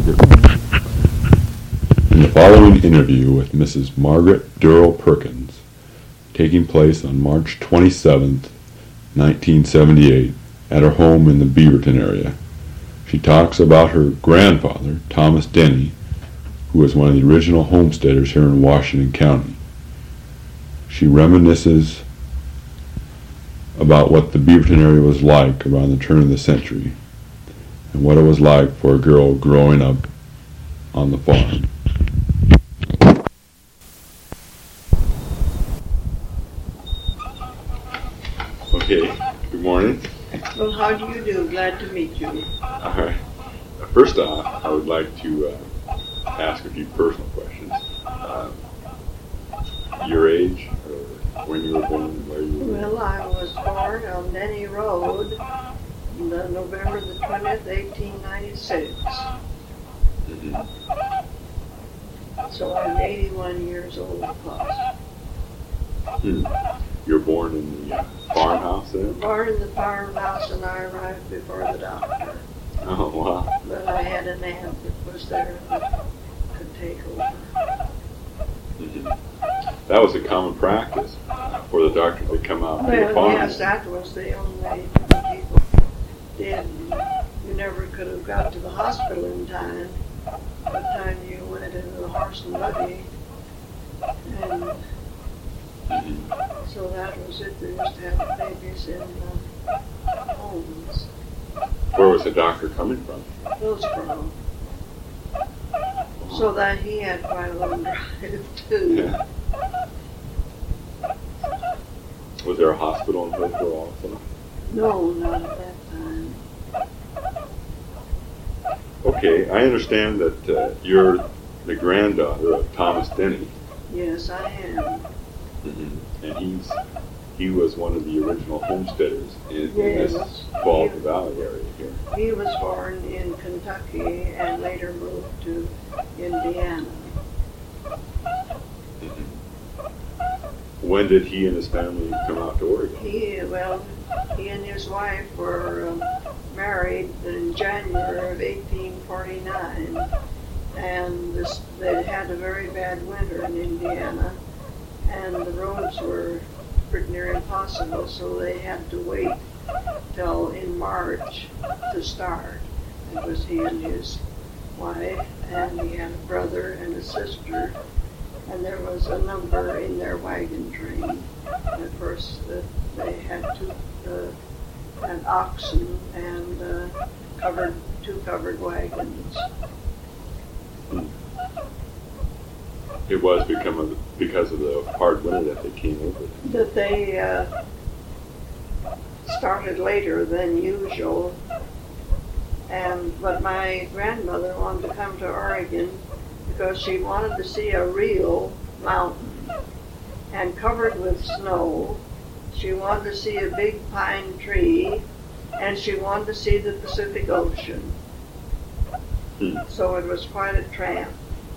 In the following interview with Mrs. Margaret Durrell Perkins, taking place on March 27, 1978, at her home in the Beaverton area, she talks about her grandfather, Thomas Denny, who was one of the original homesteaders here in Washington County. She reminisces about what the Beaverton area was like around the turn of the century and what it was like for a girl growing up on the farm. Okay, good morning. Well, how do you do? Glad to meet you. All right. First off, I would like to ask a few personal questions. Your age, or when you were born, where you were? Well, I was born on Denny Road, November the 20th, 1896. Mm-hmm. So I'm 81 years old plus. You were born in the farmhouse then? Born in the farmhouse, and I arrived before the doctor. Oh, wow. But I had an aunt that was there that could take over. Mm-hmm. That was a common practice for the doctors to come out to the farm. Yes, that was the only thing people did. You never could have got to the hospital in time. By the time you went into the horse and buggy. And so that was it. They used to have babies in homes. Where was the doctor coming from? Hillsborough. So that he had quite a long drive too. Yeah. Was there a hospital in Hillsborough also? No, not at that time. Okay, I understand that you're the granddaughter of Thomas Denny. Yes, I am. And he was one of the original homesteaders in this Bald Valley area here. He was born in Kentucky and later moved to Indiana. When did he and his family come out to Oregon? He and his wife were married in January of 1849, and they had a very bad winter in Indiana, and the roads were pretty near impossible, so they had to wait till in March to start. It was he and his wife, and he had a brother and a sister, and there was a number in their wagon train. At first, they had had oxen and two covered wagons. It was because of the hard winter that they came over. That they started later than usual, but my grandmother wanted to come to Oregon because she wanted to see a real mountain and covered with snow. She wanted to see a big pine tree, and she wanted to see the Pacific Ocean. So it was quite a tramp.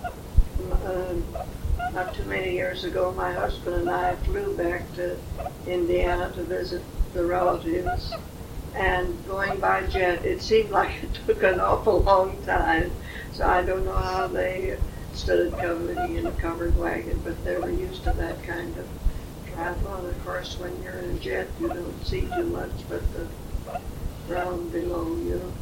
Not too many years ago, my husband and I flew back to Indiana to visit the relatives, and going by jet, it seemed like it took an awful long time. So I don't know how they stood coming in a covered wagon, but they were used to that kind of travel. And of course, when you're in a jet, you don't see too much but the ground below you.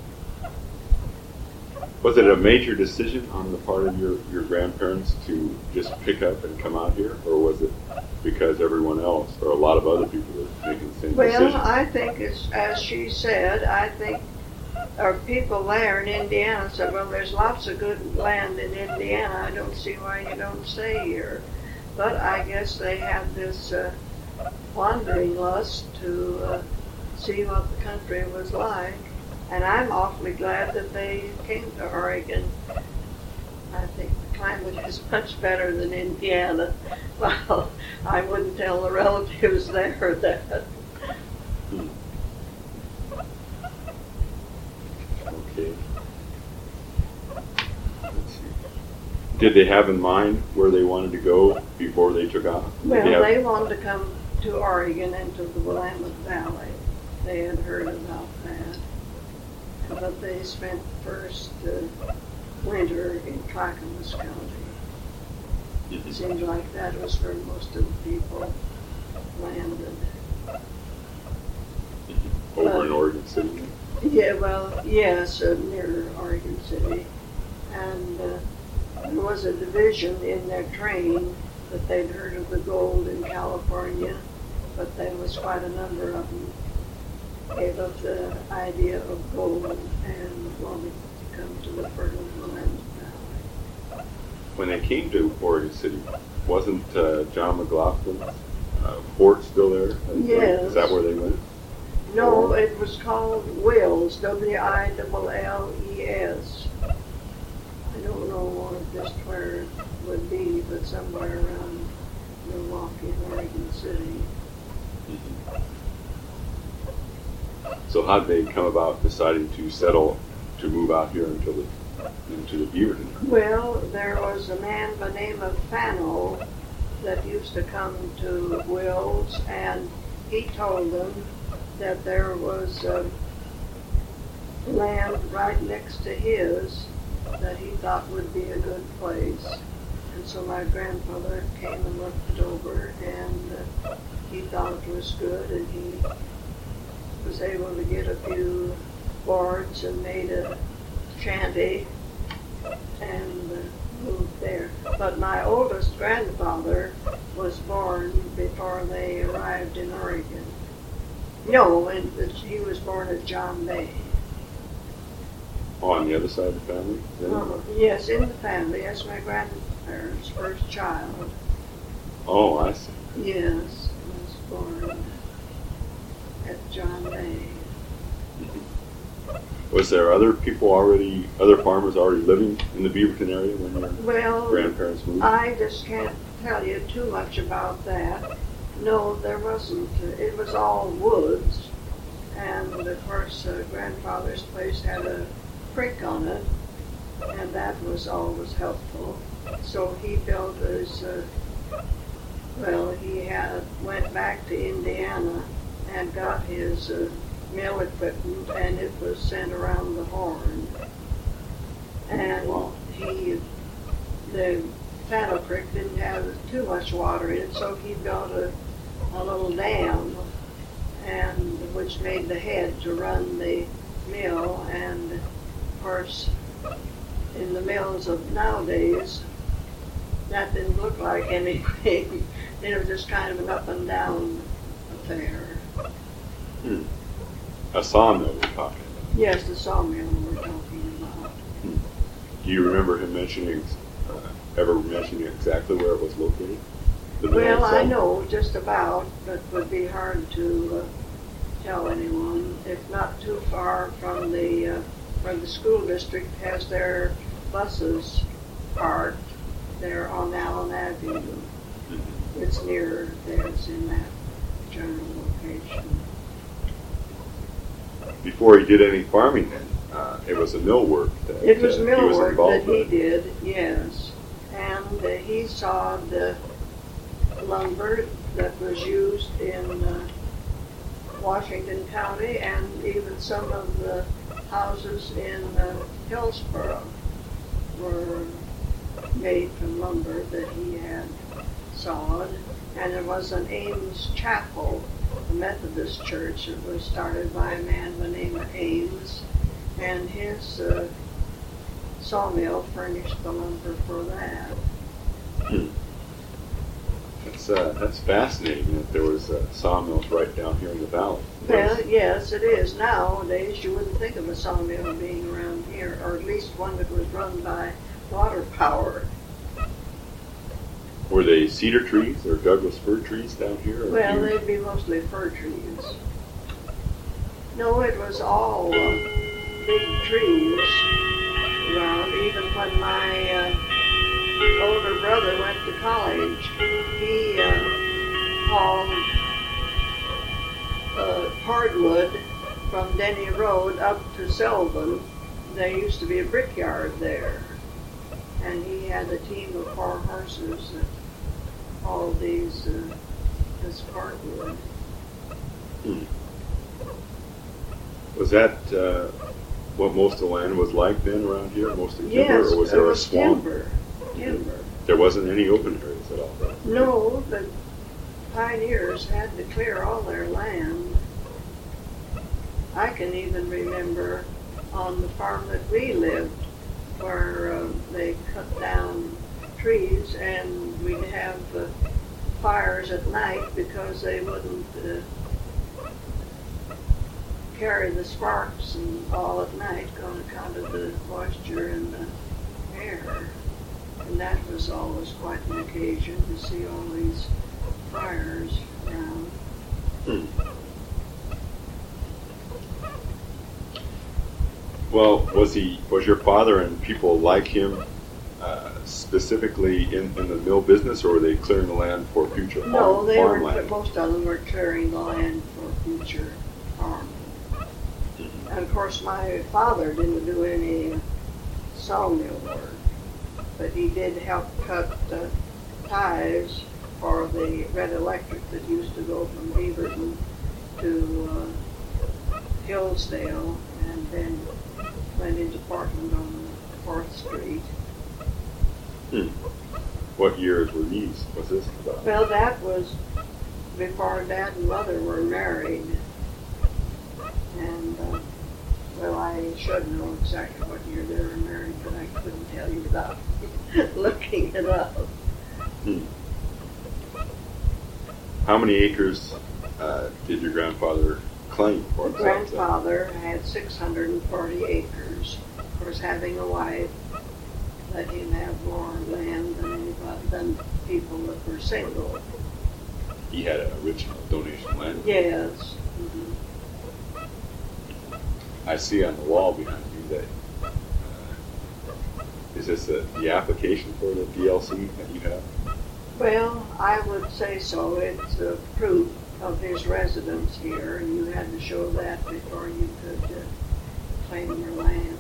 Was it a major decision on the part of your grandparents to just pick up and come out here, or was it because everyone else or a lot of other people were making the same decision? Well, I think it's, as she said, I think our people there in Indiana said, well, there's lots of good land in Indiana. I don't see why you don't stay here. But I guess they had this wandering lust to see what the country was like. And I'm awfully glad that they came to Oregon. I think the climate is much better than Indiana. Well, I wouldn't tell the relatives there that. Okay. Let's see. Did they have in mind where they wanted to go before they took off? Well, they wanted to come to Oregon and to the Willamette Valley. They had heard about that. But they spent the first winter in Clackamas County. Mhm. It seemed like that was where most of the people landed. Over in Oregon City. Yeah, well, yes, near Oregon City. And there was a division in their train that they'd heard of the gold in California, but there was quite a number of them gave up the idea of gold and wanted to come to the fertile Willamette Valley. When they came to Oregon City, wasn't John McLaughlin's fort still there? Yes. Is that where they went? No, it was called Wills, Willes. I don't know just where it would be, but somewhere around Milwaukee, Oregon City. So how did they come about deciding to settle, to move out here into the Beaverton? Well, there was a man by the name of Fano that used to come to Wills, and he told them that there was land right next to his that he thought would be a good place. And so my grandfather came and looked it over, and he thought it was good, and he was able to get a few boards and made a shanty and moved there. But my oldest grandfather was born before they arrived in Oregon. No, and he was born at John Bay. Oh, on the other side of the family? Yes, in the family. That's my grandparents' first child. Oh, I see. Yes, was born at John Bay. Was there other farmers already living in the Beaverton area when your Well, grandparents moved? I just can't tell you too much about that. No, there wasn't. It was all woods. And of course, grandfather's place had a creek on it, and that was always helpful. So he built his, went back to Indiana and got his mill equipment, and it was sent around the Horn. And the Fano Creek didn't have too much water in it, so he built a little dam, and which made the head to run the mill. And of course, in the mills of nowadays, that didn't look like anything. It was just kind of an up and down affair. A sawmill we're talking about. Yes, the sawmill we're talking about. Do you remember him ever mentioning exactly where it was located? Well, I know just about, but it would be hard to tell anyone. It's not too far from where the school district has their buses parked there on Allen Avenue. Mm-hmm. It's near there. It's in that general location. Before he did any farming then, it was a mill work that It was he mill was work involved that he with. did, yes. And he sawed the lumber that was used in Washington County, and even some of the houses in Hillsborough were made from lumber that he had sawed. And there was an Ames Chapel, a Methodist church that was started by a man by the name of Ames, and his sawmill furnished the lumber for that. That's fascinating that there was sawmills right down here in the valley. Well, yes, it is. Nowadays, you wouldn't think of a sawmill being around here, or at least one that was run by water power. Were they cedar trees or Douglas fir trees down here? Well, they'd be mostly fir trees. No, it was all big trees around. Even when my older brother went to college, he hauled hardwood from Denny Road up to Sylvan. There used to be a brickyard there, and he had a team of 4 horses that hauled this hardwood. Was that what most of the land was like then around here? Mostly timber, Yes, or was it there a was swamp? timber. There wasn't any open areas at all. Right? No, the pioneers had to clear all their land. I can even remember on the farm that we lived where they cut down trees and we'd have fires at night because they wouldn't carry the sparks and all at night on account of the moisture in the air. And that was always quite an occasion to see all these fires around. Hmm. Well, was your father and people like him specifically in the mill business, or were they clearing the land for future No, they were. farmland? Most of them were clearing the land for future farming. And of course, my father didn't do any sawmill work, but he did help cut ties for the Red Electric that used to go from Beaverton to Hillsdale, and then went into Portland on 4th Street. Hmm. What years were these? Was this about? Well, that was before Dad and Mother were married. And, well, I should know exactly what year they were married, but I couldn't tell you without looking it up. Hmm. How many acres did your grandfather claim for himself? Grandfather had 640 acres. Of course, having a wife let him have more land than people that were single. He had an original donation land. Yes. Mm-hmm. I see on the wall behind you that is this the application for the DLC that you have? Well, I would say so. It's a proof of his residence here, and you had to show that before you could claim your land.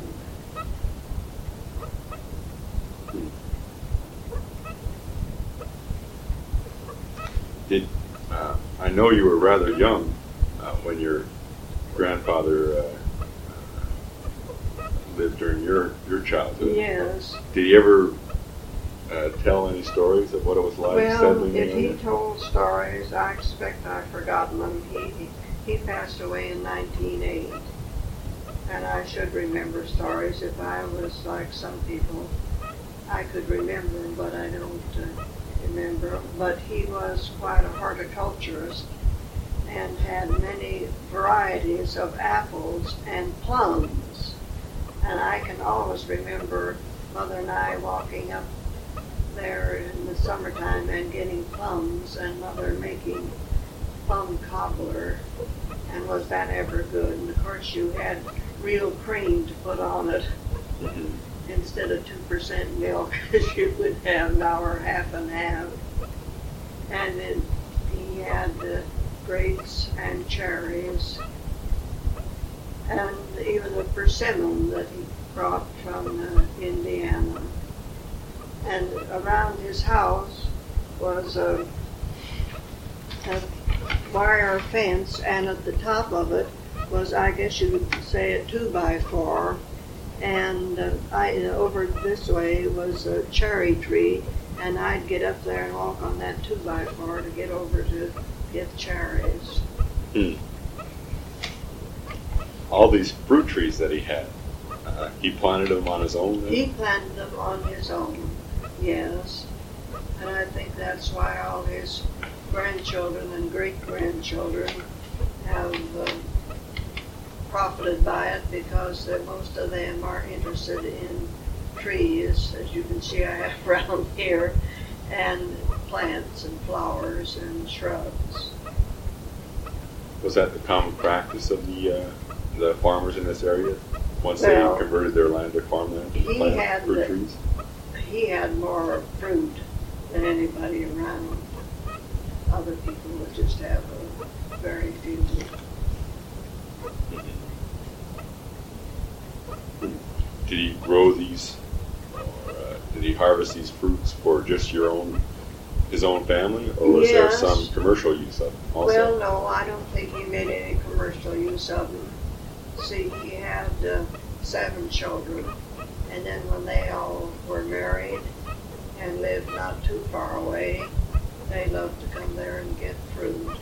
I know you were rather young when your grandfather lived during your childhood. Yes. Did he ever tell any stories of what it was like Well, settling if he in? told stories, I expect I've forgotten them. He passed away in 1908, and I should remember stories. If I was like some people, I could remember them, but I don't remember them. But he was quite a horticulturist and had many varieties of apples and plums. And I can always remember Mother and I walking up there in the summertime and getting plums, and Mother making plum cobbler. And was that ever good? And of course you had real cream to put on it instead of 2% milk, as you would have now, or half and half. And then he had grapes and cherries, and even a persimmon that he brought from Indiana. And around his house was a wire fence, and at the top of it was, I guess you would say, a 2x4. And over this way was a cherry tree, and I'd get up there and walk on that 2x4 to get over to get cherries. Hmm. All these fruit trees that he had, he planted them on his own then? He planted them on his own, yes. And I think that's why all his grandchildren and great-grandchildren have profited by it, because most of them are interested in trees, as you can see I have around here, and plants and flowers and shrubs. Was that the common practice of the farmers in this area once Well, they converted their land to farmland to plant fruit trees? He had more fruit than anybody around. Other people would just have very few. Did he grow these, or did he harvest these fruits for just his own family, or was there Yes. some commercial use of them also? Well, no, I don't think he made any commercial use of them. See, he had 7 children. And then when they all were married and lived not too far away, they loved to come there and get fruit.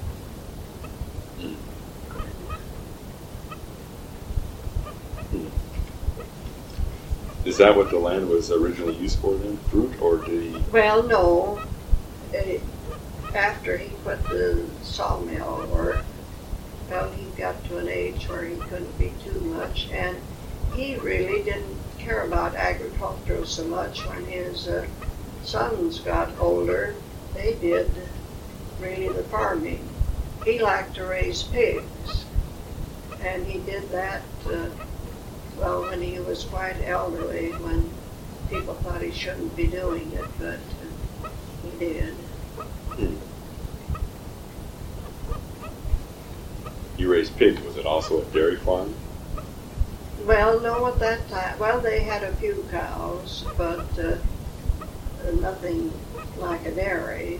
Is that what the land was originally used for then? Fruit, or did he? Well, no. After he quit the sawmill work, well, he got to an age where he couldn't be too much, and he really didn't care about agriculture so much. When his sons got older, they did really the farming. He liked to raise pigs, and he did that, well, when he was quite elderly, when people thought he shouldn't be doing it, but he did. You raised pigs. Was it also a dairy farm? Well, no, at that time, well, they had a few cows, but nothing like a dairy.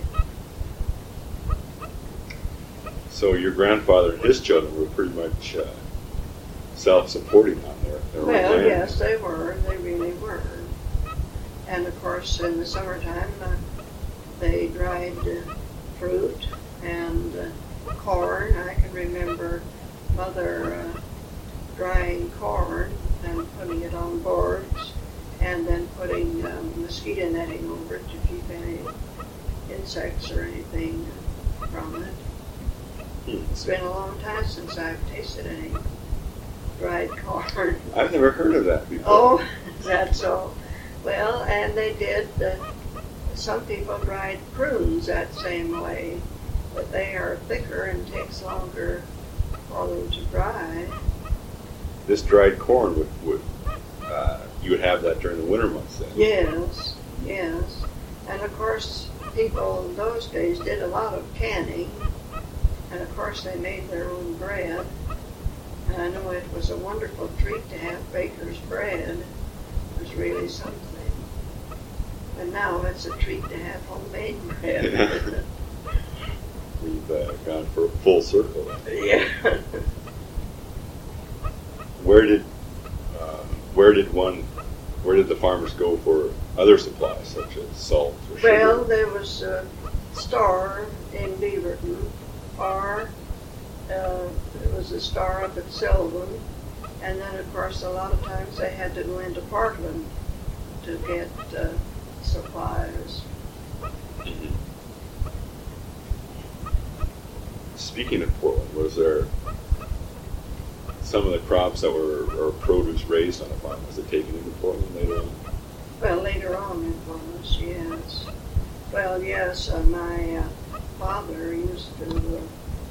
So your grandfather and his children were pretty much self-supporting on their own Well, land. yes, they were. They really were. And of course, in the summertime, they dried fruit and corn. I can remember Mother drying corn and putting it on boards, and then putting mosquito netting over it to keep any insects or anything from it. It's been a long time since I've tasted any dried corn. I've never heard of that before. Oh, is that so? Well, and they did, some people dried prunes that same way, but they are thicker and takes longer for them to dry. This dried corn would you would have that during the winter months then? Yes, yes. And of course, people in those days did a lot of canning, and of course they made their own bread. And I know it was a wonderful treat to have baker's bread. It was really something. And now it's a treat to have homemade bread. We've gone for a full circle. Yeah. Where did the farmers go for other supplies such as salt or sugar? Well, there was a store in Beaverton, or there was a store up at Sylvan, and then of course a lot of times they had to go into Portland to get supplies. Mhm. Speaking of Portland, was there some of the crops that were or produce raised on a farm? Was it taken into Portland later on? Well, later on it was, yes. Well, yes, my father used to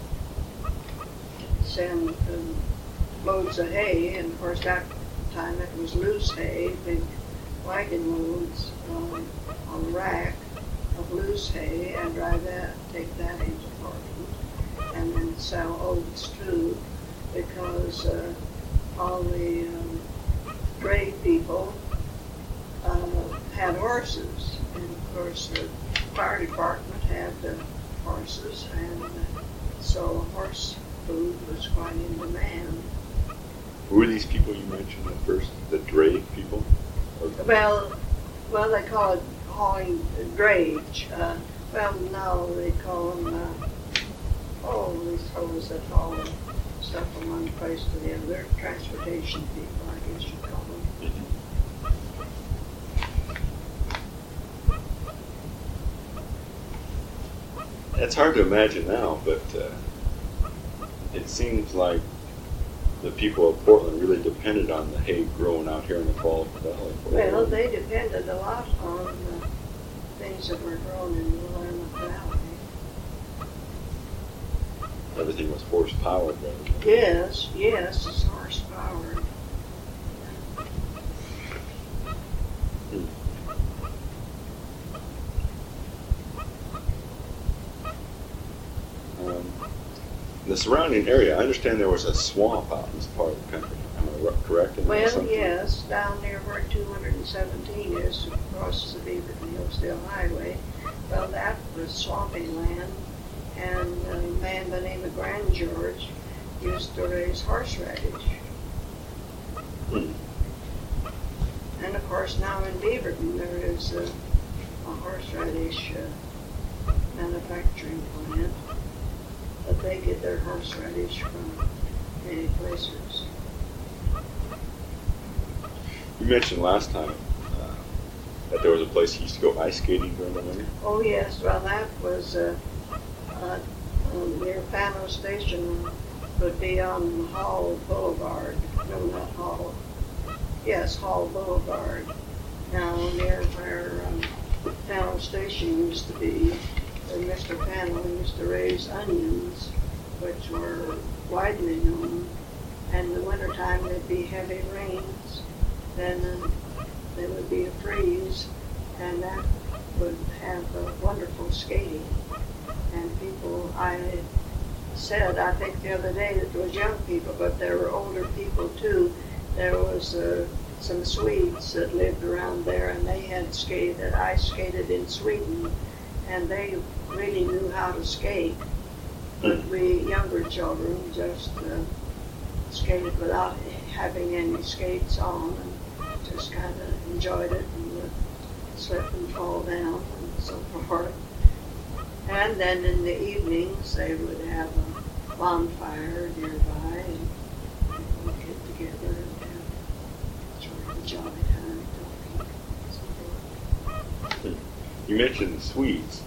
send loads of hay, and of course that time it was loose hay, big wagon loads on a rack of loose hay, and drive that, take that into Portland, and then sell oats too, because all the dray people had horses, and of course the fire department had horses, and so horse food was quite in demand. Who were these people you mentioned at first? The dray people? Well, they call it hauling drayage. Well, now they call them, these fellows that haul stuff from one place to the other, transportation people, I guess you call them. It's hard to imagine now, but it seems like the people of Portland really depended on the hay grown out here in the Fall Valley. Well, they depended a lot on things that were grown in the Willamette Valley. Everything was horse-powered, rather. Yes, it's horse-powered. The surrounding area, I understand there was a swamp out in this part of the country. Am I correct in that Well, assumption? yes, down near where 217 is, across the Beaverton Hillsdale Highway. Well, that was swampy land, and a man by the name of Grand George used to raise horseradish. Hmm. And of course now in Beaverton there is a horseradish manufacturing plant, but they get their horseradish from many places. You mentioned last time that there was a place you used to go ice skating during the winter. Oh yes, well that was near Fano Station, would be on Hall Boulevard. No, not Hall. Yes, Hall Boulevard. Now near where Fano Station used to be, where Mr. Fano used to raise onions, which were widely known. And in the wintertime there'd be heavy rains. Then there would be a freeze, and that would have wonderful skating. And people, I think the other day that it was young people, but there were older people too. There was some Swedes that lived around there, and they had skated. I skated in Sweden, and they really knew how to skate. But we younger children just skated without having any skates on, and just kind of enjoyed it and would slip and fall down and so forth. And then in the evenings they would have a bonfire nearby, and people would get together and have sort of a jolly time talking and so forth. You mentioned the Swedes.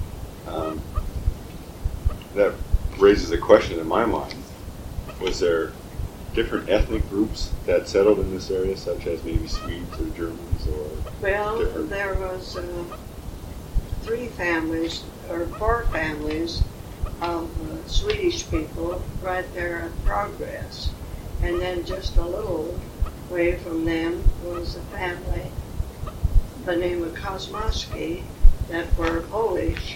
That raises a question in my mind. Was there different ethnic groups that settled in this area, such as maybe Swedes or Germans or Well, different? there was 3 families or 4 families of Swedish people right there at Progress. And then just a little way from them was a family by the name of Kosmowski that were Polish.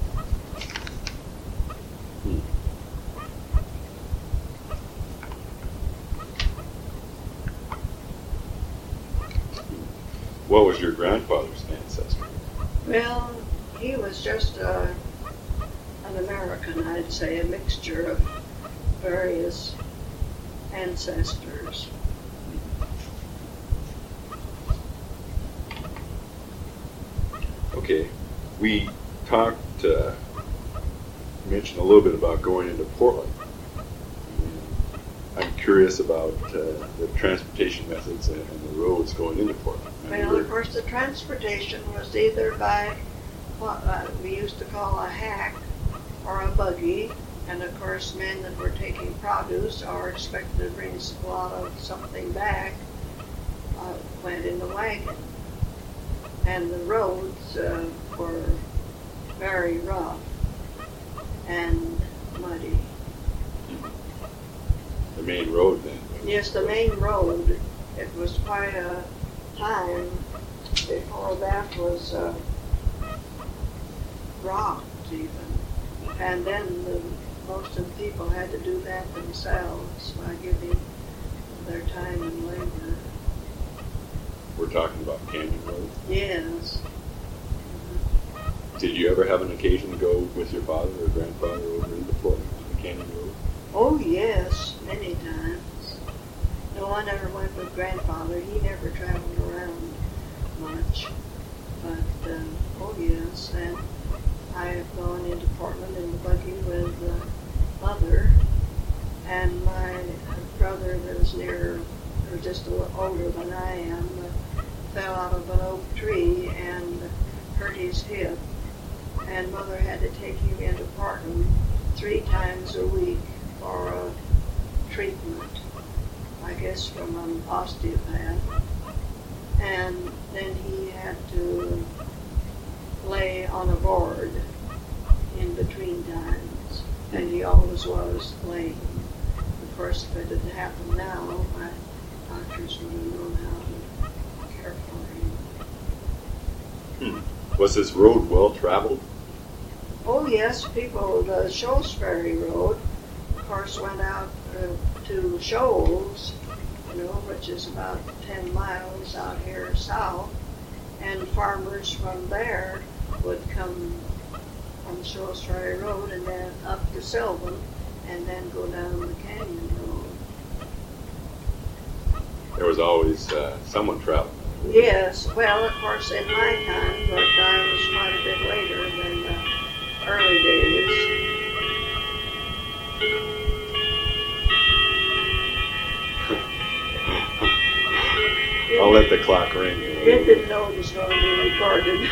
What was your grandfather's ancestry? Well, he was just an American, I'd say, a mixture of various ancestors. Okay, we talked, mentioned a little bit about going into Portland. I'm curious about the transportation methods and the roads going into Portland. Well, of course, the transportation was either by what we used to call a hack or a buggy, and of course, men that were taking produce or expected to bring a lot of something back went in the wagon. And the roads were very rough and muddy. The main road then? Yes, the main road, it was quite a time before that was rocked even. And then most of the people had to do that themselves by giving their time and labor. We're talking about Canyon Road? Yes. Did you ever have an occasion to go with your father or grandfather over into Portland on the Canyon Road? Oh yes, many times. No, I never went with grandfather. He never traveled around much. But, oh yes, and I have gone into Portland in the buggy with mother, and my brother that was near, or just a little older than I am, fell out of an oak tree and hurt his hip, and mother had to take him into Portland 3 times a week for a treatment, I guess from an osteopath. And then he had to lay on a board in between times, and he always was laying. Of course, if it had happened now, my doctors would have known how to care for him. Was this road well traveled? Oh yes, people, the Shrewsbury Road, of course, went out to Shoals, which is about 10 miles out here south, and farmers from there would come on Shrewsbury Road and then up to Sylvan and then go down the Canyon Road. there was always someone traveling. Yes, well, of course, in my time, but I was quite a bit later than the early days. I'll let the clock ring. It didn't know it was going to be recorded.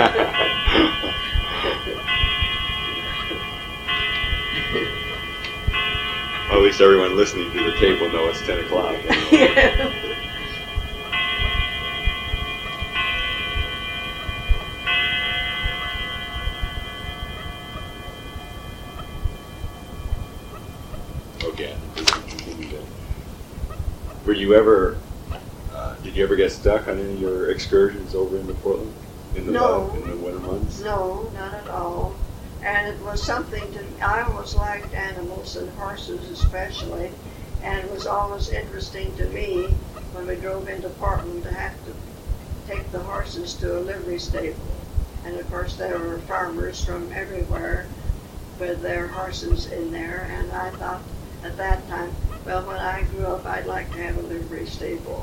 Well, at least everyone listening to the tape will know it's 10 o'clock. Yeah. Okay. Were you ever? Did you ever get stuck on any of your excursions over into Portland in the No. in the winter months? No, not at all. And it was something I always liked animals and horses especially, and it was always interesting to me when we drove into Portland to have to take the horses to a livery stable. And of course there were farmers from everywhere with their horses in there, and I thought at that time, well, when I grew up I'd like to have a livery stable.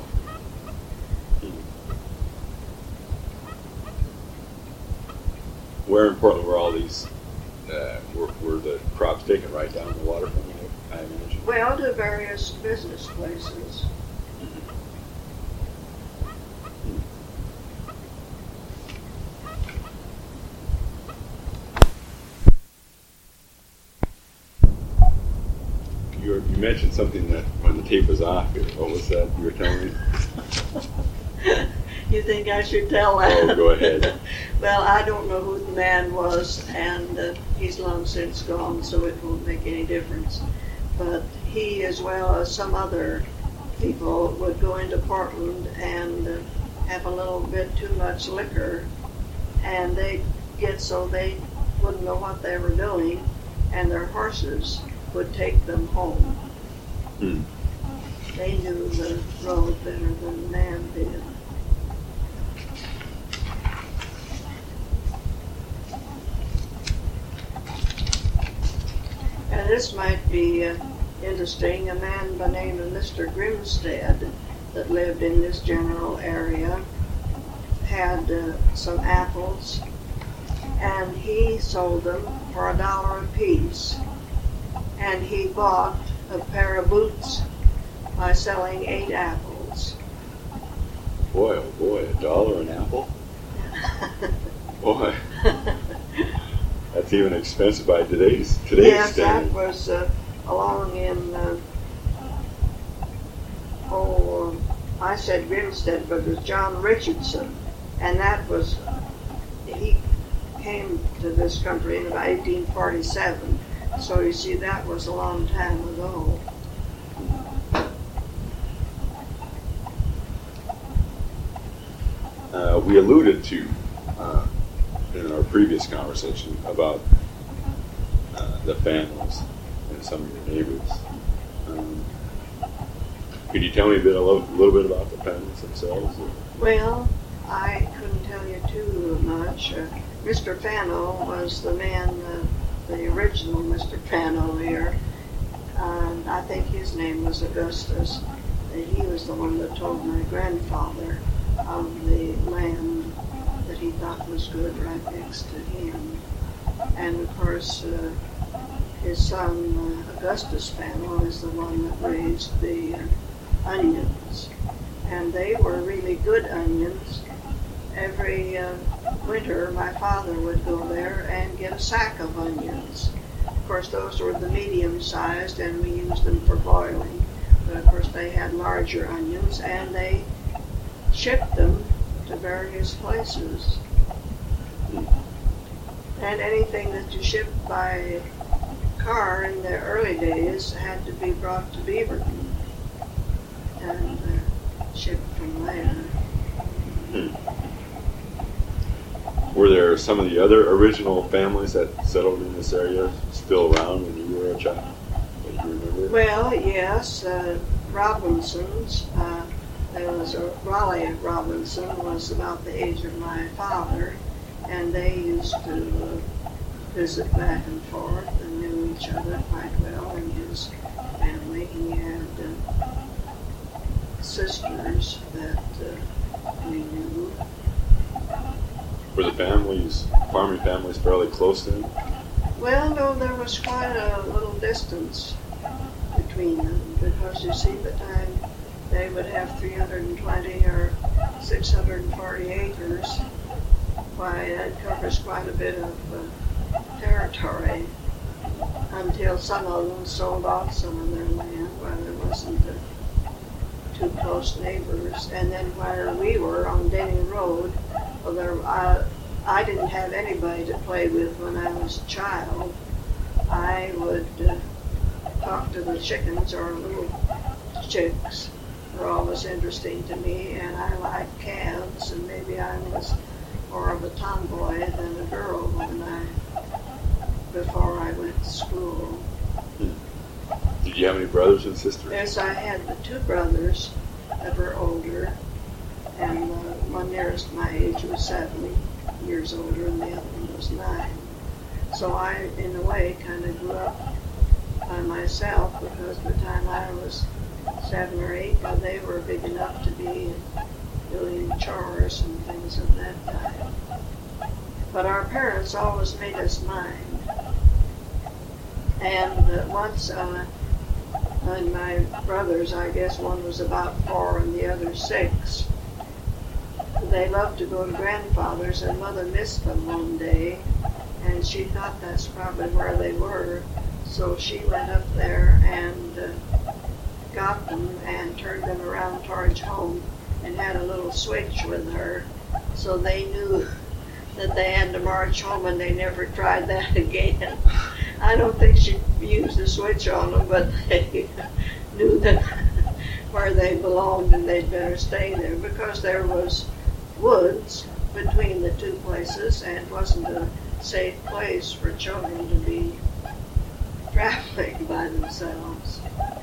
Where in Portland were all these? Were the crops taken right down the waterfront? I imagine. Well, to various business places. You mentioned something that when the tape was off, what was that you were telling me? You think I should tell that? Oh, go ahead. Well, I don't know who the man was, and he's long since gone, so it won't make any difference. But he, as well as some other people, would go into Portland and have a little bit too much liquor, and they'd get so they wouldn't know what they were doing, and their horses would take them home. Hmm. They knew the road better than the man did. And this might be interesting. A man by the name of Mr. Grimstead that lived in this general area had some apples, and he sold them for $1 a piece. And he bought a pair of boots by selling 8 apples. Boy, oh boy, $1 an apple? Boy. That's even expensive by today's Yes, standard. that was along in, I said Grimstead, but it was John Richardson. And that was, he came to this country in about 1847. So you see, that was a long time ago. We alluded to in our previous conversation about the families and some of your neighbors. Could you tell me a little bit about the families themselves? Well, I couldn't tell you too much. Mr. Fano was the man, the original Mr. Fano here. I think his name was Augustus. He was the one that told my grandfather of the land that he thought was good right next to him. And of course, his son Augustus Fano is the one that raised the onions. And they were really good onions. Every winter my father would go there and get a sack of onions. Of course, those were the medium-sized, and we used them for boiling. But of course, they had larger onions, and they shipped them to various places. And anything that you shipped by car in the early days had to be brought to Beaverton and shipped from there. Were there some of the other original families that settled in this area still around when you were a child that you remember? Well, yes, Robinsons. There was Raleigh Robinson was about the age of my father, and they used to visit back and forth and knew each other quite well. And his family, he had sisters that we knew. Were the farming families fairly close then? Well, no, there was quite a little distance between them because you see, the time they would have 320 or 640 acres, why that covers quite a bit of territory until some of them sold off some of their land where there wasn't too close neighbors. And then where we were on Denny Road, well, I didn't have anybody to play with when I was a child. I would talk to the chickens or little chicks. Were always interesting to me, and I liked calves, and maybe I was more of a tomboy than a girl before I went to school. Did you have any brothers and sisters? Yes, I had the two brothers that were older, and one nearest my age was 7 years older, and the other one was 9. So I, in a way, kind of grew up by myself, because by the time I was 7 or 8, they were big enough to be doing chores and things of that type. But our parents always made us mind. And once, and my brothers, I guess one was about 4 and the other 6, they loved to go to grandfather's, and Mother missed them one day, and she thought that's probably where they were. So she went up there and got them and turned them around towards home and had a little switch with her, so they knew that they had to march home, and they never tried that again. I don't think she used the switch on them, but they knew that where they belonged and they'd better stay there, because there was woods between the two places and wasn't a safe place for children to be traveling by themselves.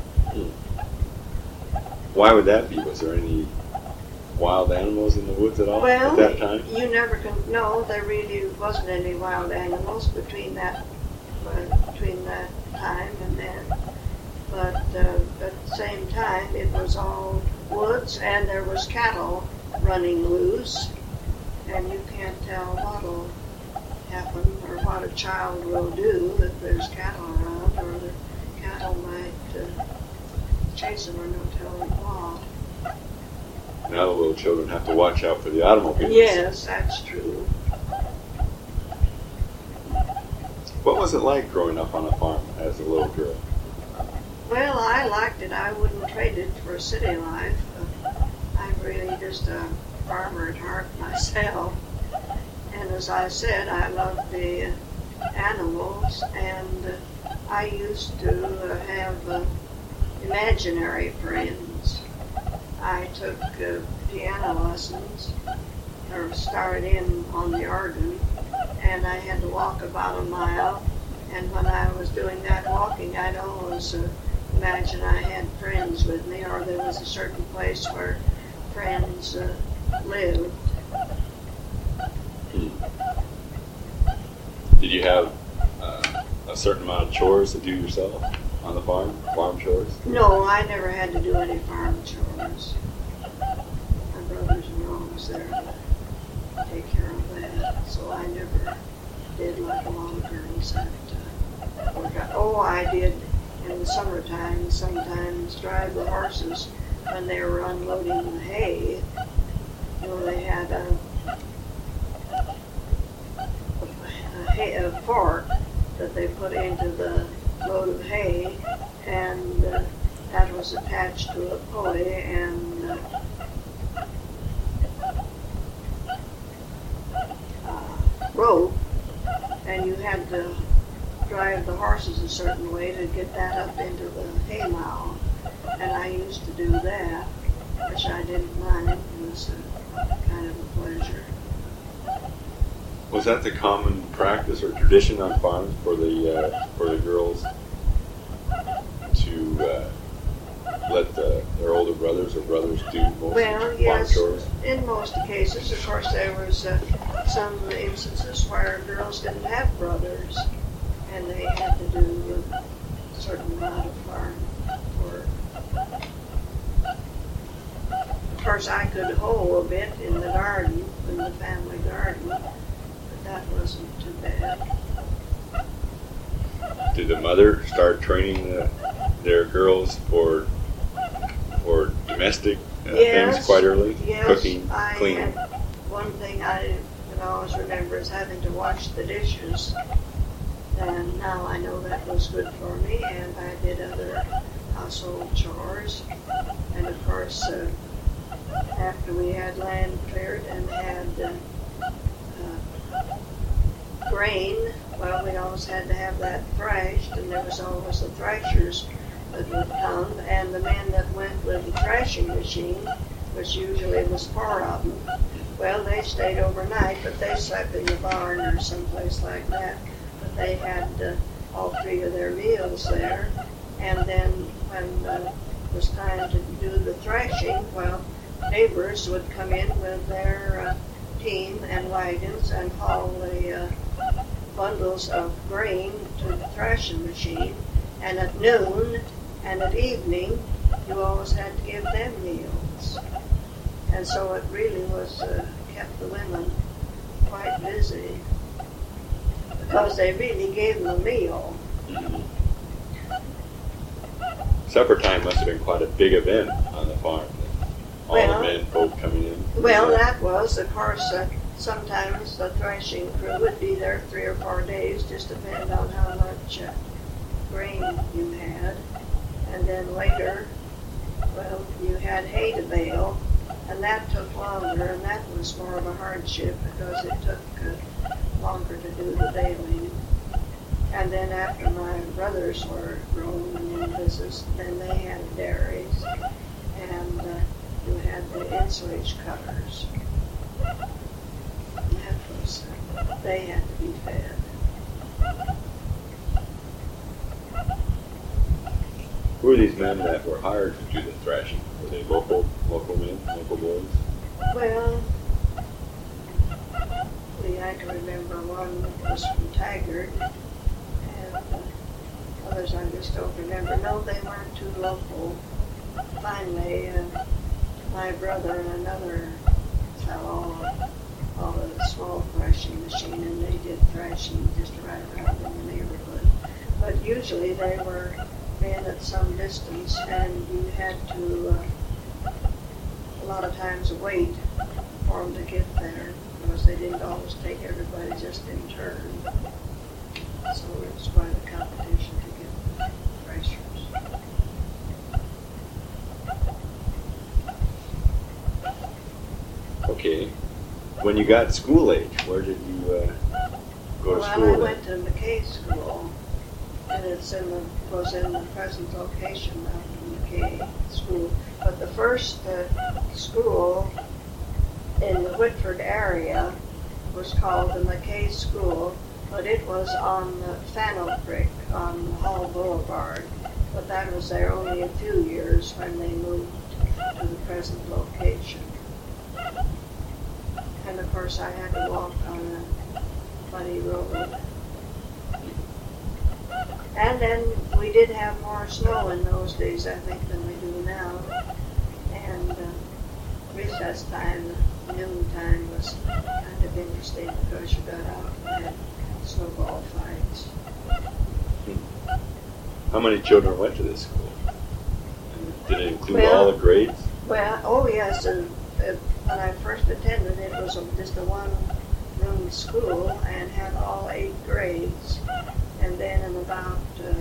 Why would that be? Was there any wild animals in the woods at all Well, at that time? You never can. No, there really wasn't any wild animals between that time and then. But at the same time, it was all woods, and there was cattle running loose, and you can't tell what'll happen or what a child will do if there's cattle around, or the cattle might chase them or no telling what. Now the little children have to watch out for the automobiles. Yes, that's true. What was it like growing up on a farm as a little girl? Well, I liked it. I wouldn't trade it for city life. I'm really just a farmer at heart myself. And as I said, I love the animals, and I used to have imaginary friends. I took piano lessons, or started in on the organ, and I had to walk about a mile, and when I was doing that walking, I'd always imagine I had friends with me, or there was a certain place where friends lived. Did you have a certain amount of chores to do yourself on the farm chores? No, I never had to do any farm chores. My brothers were always there to take care of that, so I never did like a lot of girls had to work out. Oh, I did in the summertime sometimes drive the horses when they were unloading the hay. You know, they had a fork that they put into the load of hay, and that was attached to a pulley and rope, and you had to drive the horses a certain way to get that up into the hay mow, and I used to do that, which I didn't mind. It was kind of a pleasure. Was that the common practice or tradition on farms for the girls to let their older brothers or brothers do most Well, farm yes, chores? in most cases. Of course, there was some instances where girls didn't have brothers, and they had to do a certain amount of farm work. course, I could hoe a bit in the garden, in the family garden, but that wasn't too bad. Did the mother start training their girls for domestic things quite early? Yes, Cooking, cleaning? One thing I can always remember is having to wash the dishes. And now I know that was good for me, and I did other household chores. And of course, after we had land cleared and had grain, well, we always had to have that thrashed, and there was always the thrashers that would come, and the men that went with the thrashing machine, which usually was 4 of them, well, they stayed overnight, but they slept in the barn or someplace like that. But they had all 3 of their meals there, and then when it was time to do the thrashing, well, neighbors would come in with their team and wagons and haul the bundles of grain to the thrashing machine, and at noon and at evening you always had to give them meals. And so it really was kept the women quite busy, because they really gave them a meal. Mm-hmm. Supper time must have been quite a big event on the farm. All the men folk coming in. Well, that was, of course, sometimes the thrashing crew would be there 3 or 4 days, just depending on how much grain you had. And then later, well, you had hay to bale, and that took longer, and that was more of a hardship because it took longer to do the baling. And then after my brothers were grown and in business, then they had dairies, and you had the ensilage cutters. That was, they had to be fed. Who were these men that were hired to do the thrashing? Were they local men, local boys? Well, I can remember one was from Taggart, and others I just don't remember. No, they weren't too local. Finally, my brother and another fellow all a small thrashing machine, and they did thrashing just right around in the neighborhood. But usually they were men at some distance, and you had to a lot of times wait for them to get there, because they didn't always take everybody just in turn. So it was quite a competition to get the thrashers. Okay. When you got school age, where did you go to school? Well, I went to McKay School, and was in the present location of McKay School. But the first school in the Whitford area was called the McKay School, but it was on the Fano Creek on Hall Boulevard. But that was there only a few years when they moved to the present location. And of course I had to walk on a muddy road. And then we did have more snow in those days, I think, than we do now. And recess time, noon time, was kind of interesting because you got out and had snowball fights. How many children went to this school? And did it include all the grades? Well, oh yes, when I first attended, it was just a one-room school and had all 8 grades. And then in about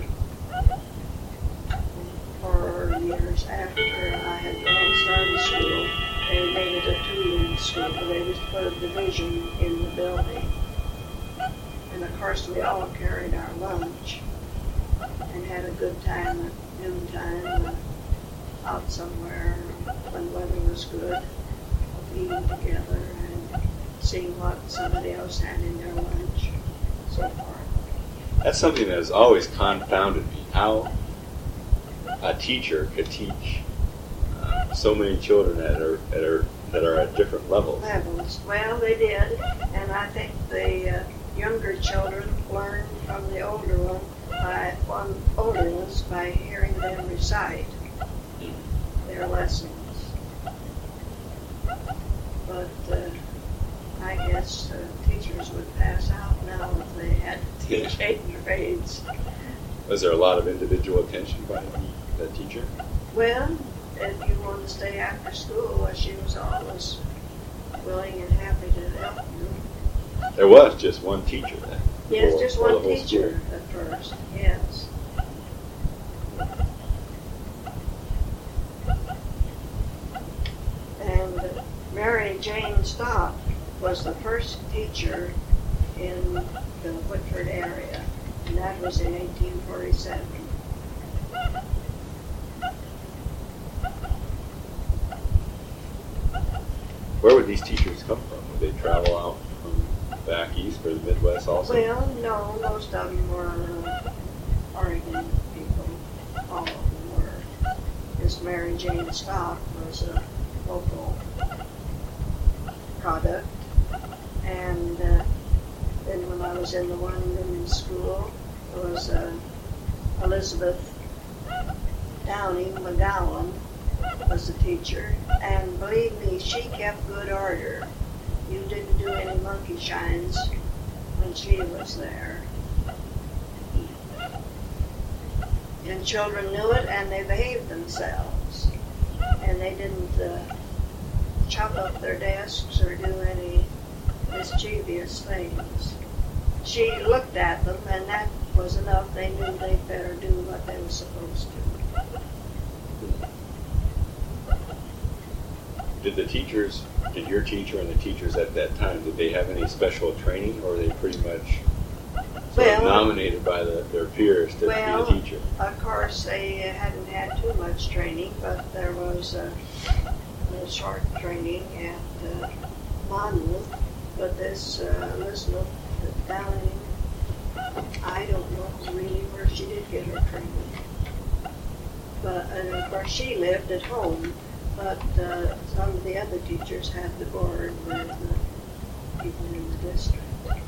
4 years after I had started school, they made it a 2-room school. They just put a division in the building. And of course, we all carried our lunch and had a good time at noontime out somewhere when the weather was good, eating together and seeing what somebody else had in their lunch, so forth. That's something that has always confounded me, how a teacher could teach so many children that are at different levels. Well, they did, and I think the younger children learned from the older ones by hearing them recite their lessons. Yes, teachers would pass out now if they had to teach 8th grades. Was there a lot of individual attention by the teacher? Well, if you wanted to stay after school, well, she was always willing and happy to help you. There was just one teacher then? Yes, just for the one whole teacher school. at first, yes. And Mary Jane Stott was the first teacher in the Whitford area, and that was in 1847. Where would these teachers come from? Would they travel out from back east or the Midwest also? Well, no, most of them were Oregon people. All of them were. This Mary Jane Stott was a local product. And then when I was in the one women's school, there was Elizabeth Downing McGowan was the teacher. And believe me, she kept good order. You didn't do any monkey shines when she was there. And children knew it, and they behaved themselves. And they didn't chop up their desks or do any mischievous things. She looked at them, and that was enough. They knew they'd better do what they were supposed to. Did your teacher and the teachers at that time, did they have any special training, or were they pretty much sort of nominated by their peers to be a teacher? Of course, they hadn't had too much training, but there was a short training at Monmouth. But this Elizabeth Downing, I don't know really where she did get her training. But, and of course, she lived at home. But some of the other teachers had to board with the people in the district.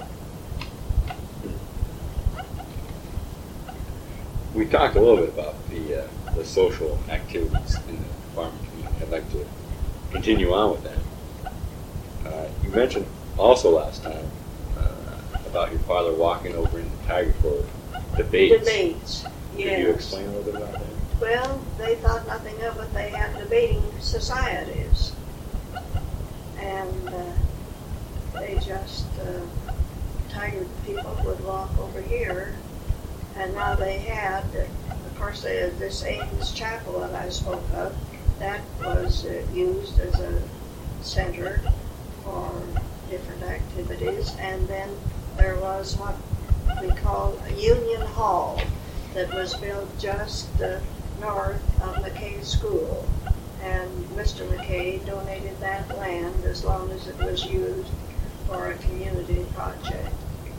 We talked a little bit about the social activities in the farming community. I'd like to continue on with that. You mentioned also last time about your father walking over into Tiger for debates. Debates, yes. Could you explain a little bit about that? Well, they thought nothing of it. They had debating societies. And they just, tired people would walk over here. And now they had, of course, they had this Ames Chapel that I spoke of. That was used as a center for different activities. And then there was what we call a Union Hall that was built just north of McKay School, and Mr. McKay donated that land as long as it was used for a community project.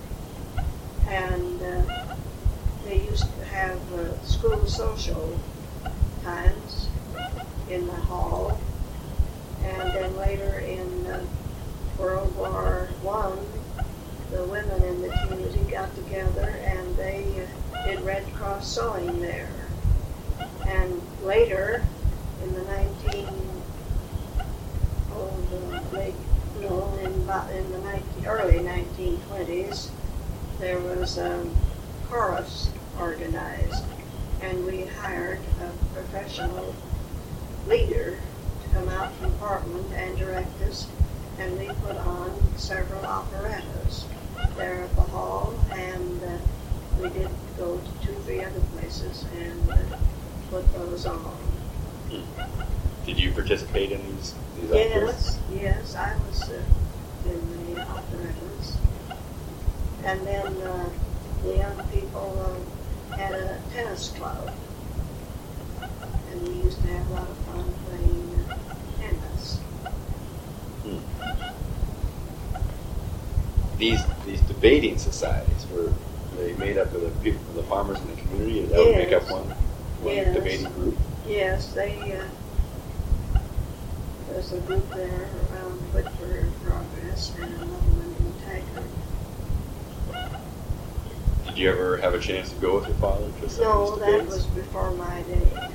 And they used to have school social times in the hall, and then later in World War I, the women in the community got together and they did Red Cross sewing there. And later, in the early 1920s, there was a chorus organized, and we hired a professional leader to come out from Portland and direct us, and we put on several operettas there at the hall, and we did go to 2-3 other places and put those on. Did you participate in these operas? Yes, I was in the operettas. And then the young people had a tennis club, and we used to have a lot of fun playing tennis. These debating societies, were they made up of the people, the farmers in the community, and that would make up one debating group? Yes, there's a group there around Whitford Progress and another one in Taggart. Did you ever have a chance to go with your father to some No, of these that debates? was before my day.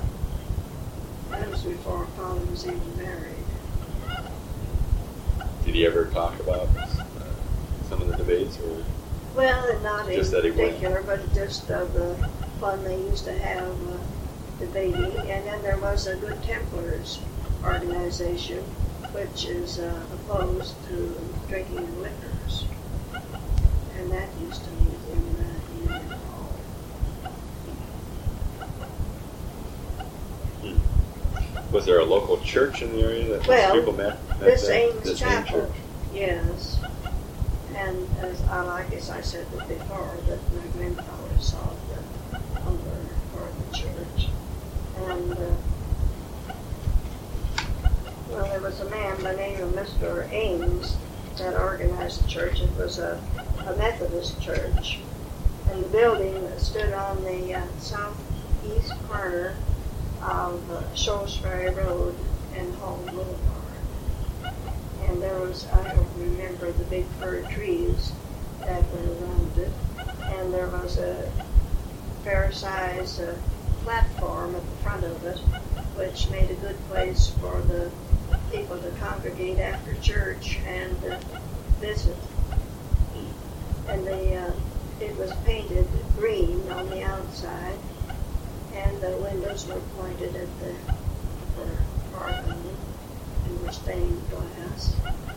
That was before Father was even married. Did he ever talk about some of the debates, or Well, not in Just that he went. particular, but just of the fun they used to have debating. And then there was a Good Templars organization, which is opposed to drinking liquors. And that used to meet in Union Hall. was there a local church in the area that Well, people met This then? Ames This Ames Chapel, church. yes. And as I guess I said that before, that my grandfather saw the lumber for the church. And, well, there was a man by the name of Mr. Ames that organized the church. It was a Methodist church. And the building stood on the southeast corner of Shrewsbury Road and Hall Boulevard. And there was, I don't remember the big fir trees that were around it. And there was a fair-sized platform at the front of it, which made a good place for the people to congregate after church and visit. And it was painted green on the outside, and the windows were pointed at the part of it and were stained glass.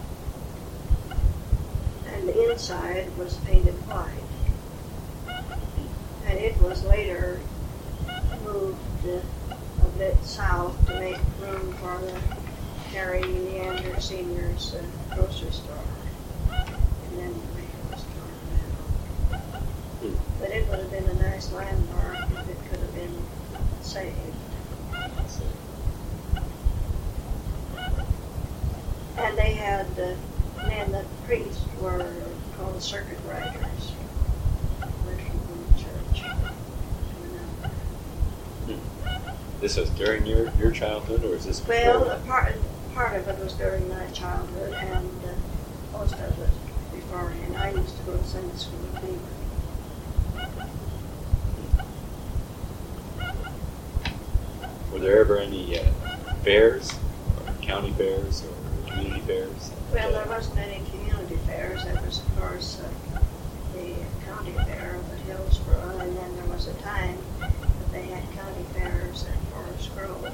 And the inside was painted white. And it was later moved a bit south to make room for the Harry Leander Sr.'s grocery store. And then the radio store now. But it would have been a nice landmark if it could have been saved. And they had, and the priests were called circuit riders. Went from one church to another. This was during your childhood, or is this before? Well, part of it was during my childhood, and most of it beforehand. I used to go to Sunday school with Beaver. Were there ever any fairs, or county fairs, or community fairs? Well, there wasn't any community fairs. There was, of course, the county fair up at Hillsborough, and then there was a time that they had county fairs at Forest Grove.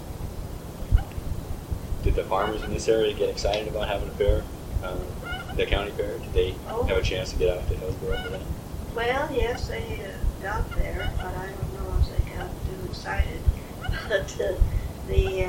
Did the farmers in this area get excited about having a fair, the county fair? Did they have a chance to get out to Hillsborough for that? Well, yes, they got there, but I don't know if they got too excited. But the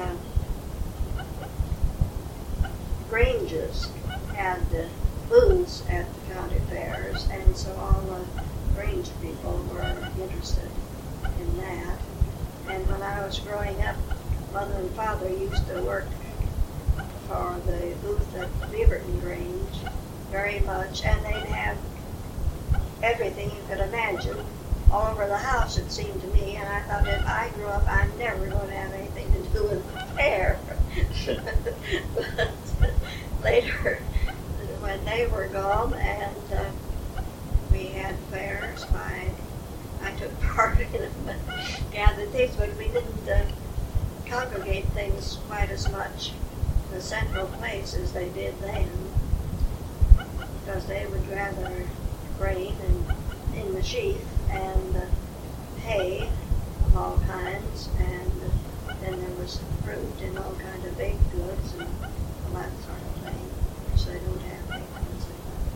Granges had booths at the county fairs, and so all the Grange people were interested in that. And when I was growing up, Mother and Father used to work for the booth at Beaverton Grange very much, and they'd have everything you could imagine all over the house, it seemed to me, and I thought if I grew up, I'm never going to have anything to do with the fair. But later, when they were gone and we had fairs, I took part in them, gathered things, but we didn't congregate things quite as much in the central place as they did then, because they would gather grain and in the sheaf and hay of all kinds, and then there was fruit and all kinds of baked goods and all that sort of thing, which they don't have baked goods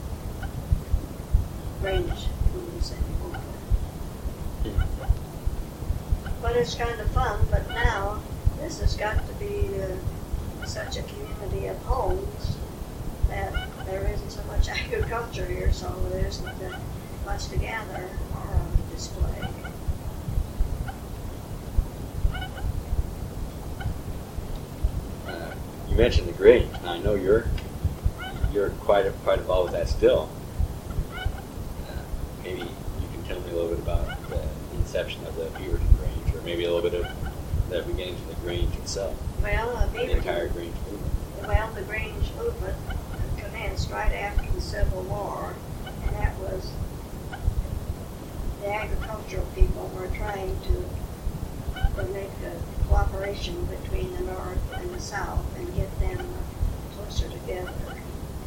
in Grange foods anymore. But it's kind of fun, but now this has got to be such a community of homes that there isn't so much agriculture here, so there isn't much to gather or on display. You mentioned the Grange. Now, I know you're quite involved with that still. Maybe you can tell me a little bit about the inception of the Beaverton Grange, or maybe a little bit of the beginnings of the Grange itself. Well, The entire Grange movement. Well, the Grange movement commenced right after the Civil War, and that was the agricultural people were trying to make a cooperation between the North and the South and get them closer together.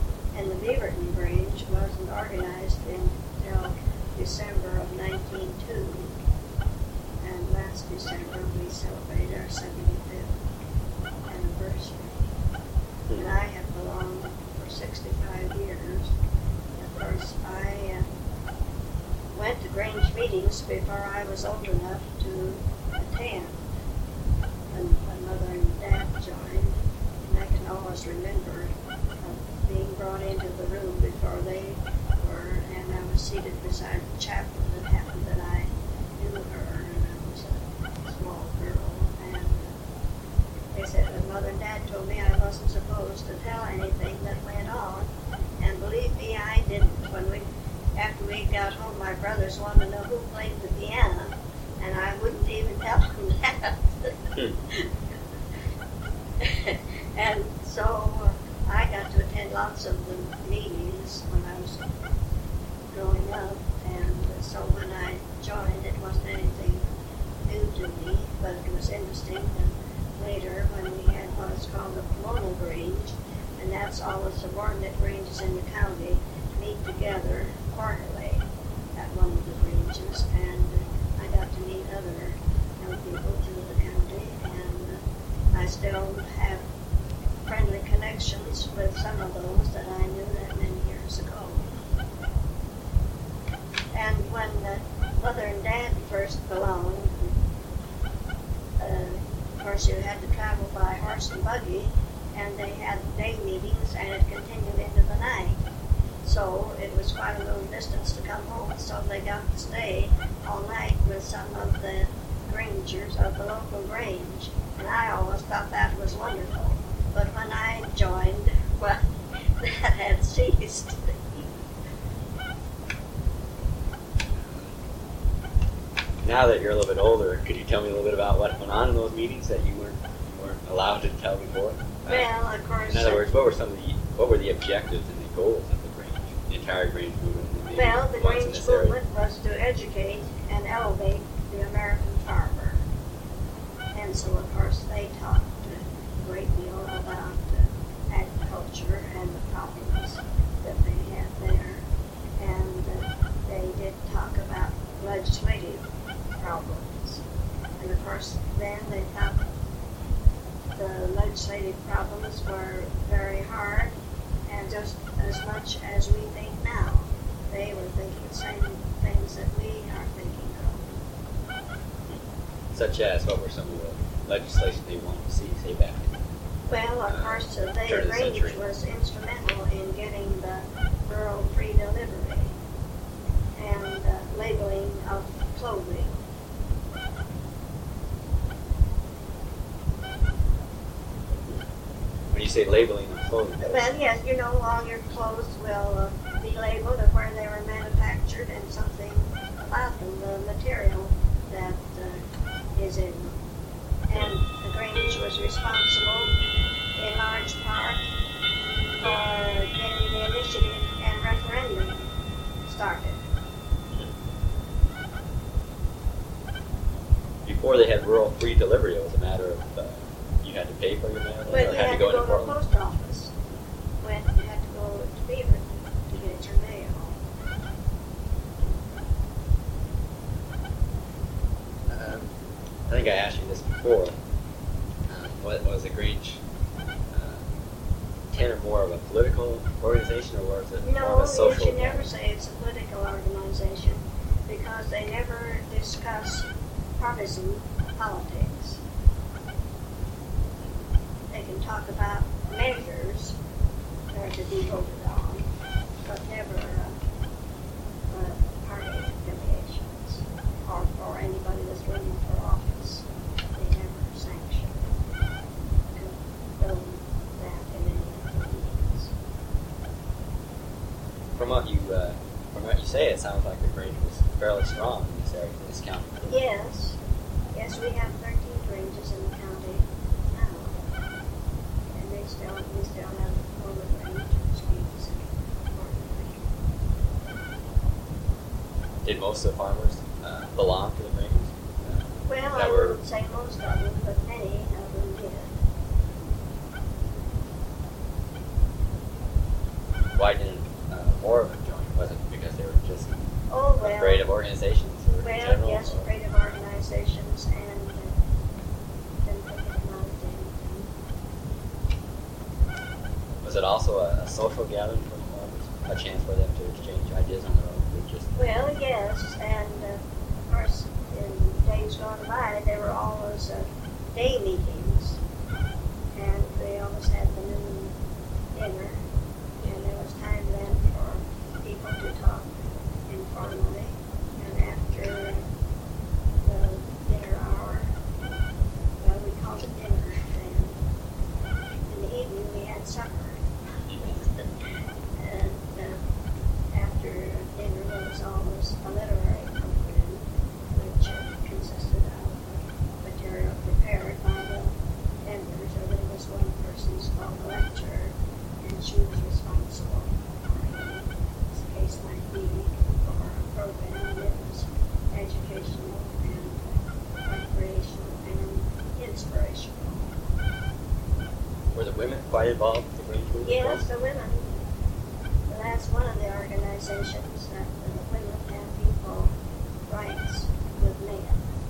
And the Beaverton Grange wasn't organized until December of 1902. And last December we celebrated our 75th anniversary. And I have belonged for 65 years. Of course, I went to Grange meetings before I was old enough to attend. When my mother and dad joined, and I can always remember being brought into the room before they were, and I was seated beside the chaplain. It happened that I knew her, and I was a small girl, and they said that Mother and Dad told me I wasn't supposed to tell anything that went on, and believe me, I didn't. After we got home, my brothers wanted to know who played the piano, and I wouldn't even tell them that. And so I got to attend lots of the meetings when I was growing up, and so when I joined, it wasn't anything new to me, but it was interesting. And later, when we had what's called the Pomona Grange, and that's all the subordinate granges in the county meet together quarterly at one of the granges, and I got to meet other young people through the county, and I still have friendly connections with some of those that I knew that many years ago. And when Mother and Dad first belonged, of course you had to travel by horse and buggy, and they had day meetings, and it continued into the night. So it was quite a little distance to come home, so they got to stay all night with some of the grangers of the local grange, and I always thought that was wonderful. But when I joined, well, that had ceased. Now that you're a little bit older, could you tell me a little bit about what went on in those meetings that you weren't allowed to tell before? Well, of course. In other words, what were the objectives and the goals of the Grange, the entire Grange movement? Well, the Grange movement was to educate and elevate the American farmer. And so, of course, they talked a great deal about agriculture and the problems that they had there. And they did talk about legislative problems. And, of course, then they thought the legislative problems were very hard, and just as much as we think now. They were thinking the same things that we are thinking of. Such as, what were some of the legislation they wanted to see, say back? Well, of course, the Grange was instrumental in getting the rural free delivery and labeling of clothing. When you say labeling of clothing? Well, yes, you know, all your clothes will be labeled of where they were manufactured and something about them, the material that is in them. And the Grange was responsible in large part for getting the initiative and referendum started. Before they had rural free delivery, it was a matter of you had to pay for your mail, Well, or you had to go to to the post office. You had to go to Beaverton to get your mail. I think I asked you this before. Was the Grange 10 or more of a political organization, or was it more of No, a social? you should never say it's a political organization, because they never discuss partisan politics. They can talk about measures that are to be voted on, but never party affiliations or anybody that's running for office. They never sanction that in any of the meetings. From what you say, it sounds like the Grange was fairly strong in this area, in this county. Yes. Yes, we have 13 Granges in the county now. And we still have the Pomona Grange, which is important. Did most of the farmers belong to the Granges? Well, that I were- wouldn't say most of them, but many of them did. Why organizations or in Well, general? yes, or- creative organizations and then pick them out and Was it also a social gathering for the farmers? A chance for them to exchange ideas on their own? Or just well, yes, and of course, in days gone by, there were always day meetings, and they always had the noon dinner, and there was time then for people to talk informally, and after the dinner hour, well, we called it dinner, and in the evening we had supper. And after dinner there was always a literary program, which consisted of material prepared by the vendors, or there was one person called a lecturer, and she was responsible for, as the case might be, for a program that was educational and recreational and inspirational. were the women quite involved with the Grange movement? Yes, the women. Well, that's one of the organizations that the women and people rights with men.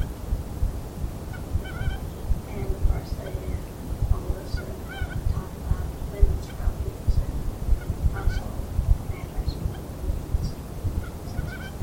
And of course they always talk about women's problems and household matters. Such as